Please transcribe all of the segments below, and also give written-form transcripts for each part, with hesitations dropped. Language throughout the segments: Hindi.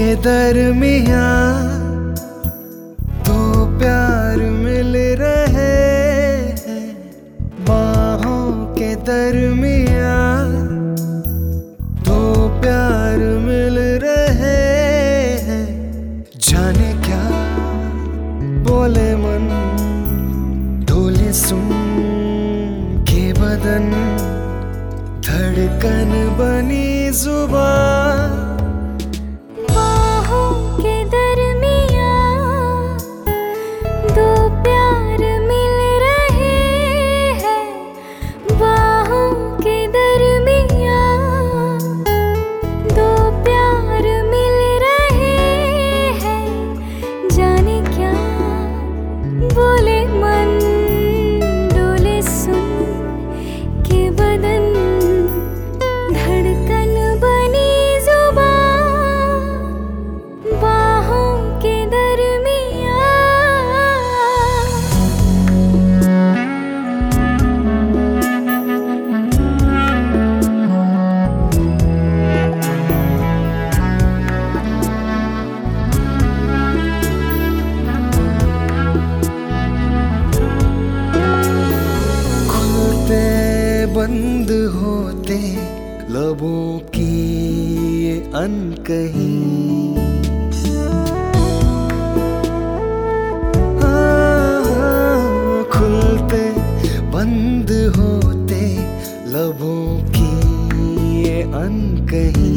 के दरमियाँ दो प्यार मिल रहे हैं, बाहों के दरमियाँ दो प्यार मिल रहे हैं। जाने क्या बोले मन, डोले सुन के बदन, धड़कन बनी जुबान। बाहों के दरमियाँ दो प्यार मिल रहे हैं, बाहों के दरमियाँ दो प्यार मिल रहे हैं। जाने क्या बोले मन, डोले सुन के बदन, धड़कन बनी जुबान। बाहों के दरमियाँ खुलते बंद होते लबों की ये अनकही, खुलते बंद होते लबों की ये अनकही,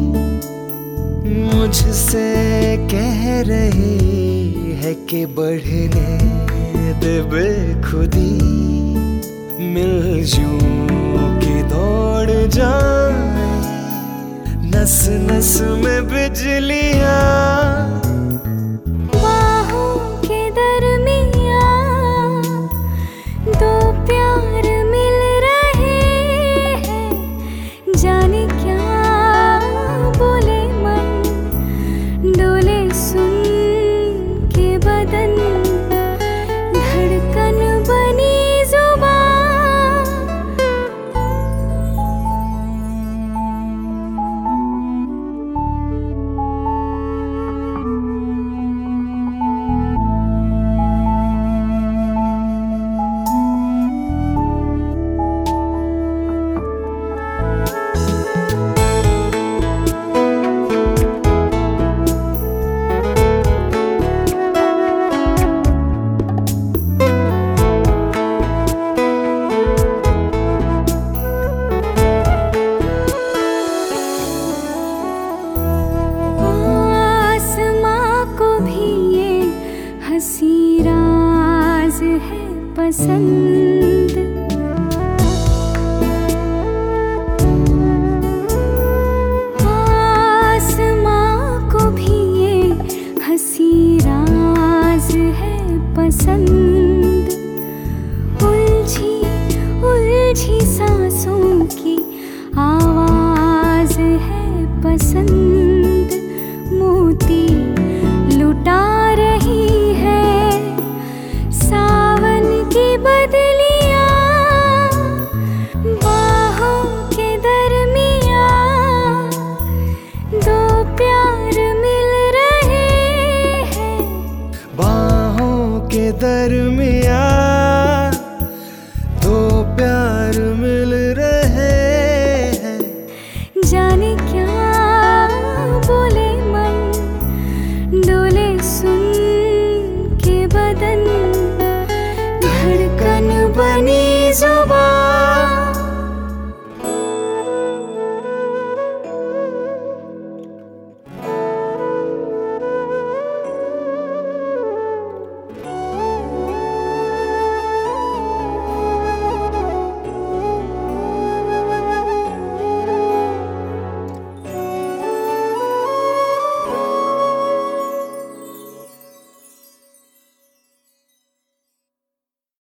मुझसे कह रही है कि बढ़ने दे बेखुदी, मिलजूं की दौड़ जाए नस नस में बिजलियां। बाहों के दरमियाँ दो प्यार मिल रहे हैं। जाने क्या बोले मन, डोले सुन के बदन, धड़कन बनी जुबान। हंसी राज है पसंद, आसमां को भी ये हंसी राज है पसंद। उलझी उलझी सांसों की आवाज है पसंद।